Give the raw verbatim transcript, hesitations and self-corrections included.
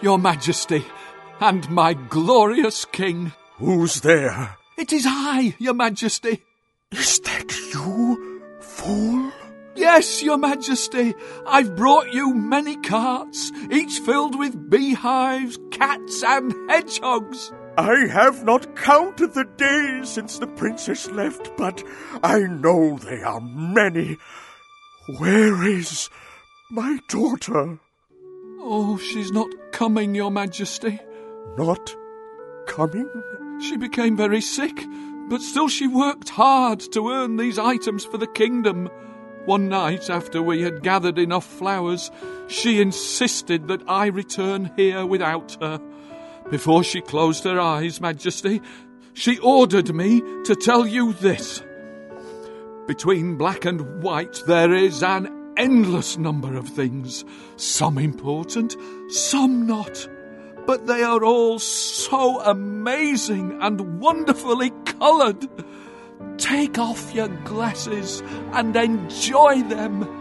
Your Majesty, and my glorious king. Who's there? It is I, Your Majesty. Is that you, fool? Yes, Your Majesty. I've brought you many carts, each filled with beehives, cats and hedgehogs. I have not counted the days since the princess left, but I know they are many. Where is my daughter? Oh, she's not coming, Your Majesty. Not coming? She became very sick, but still she worked hard to earn these items for the kingdom. One night, after we had gathered enough flowers, she insisted that I return here without her. Before she closed her eyes, Majesty, she ordered me to tell you this. Between black and white there is an endless number of things, some important, some not. But they are all so amazing and wonderfully coloured. Take off your glasses and enjoy them.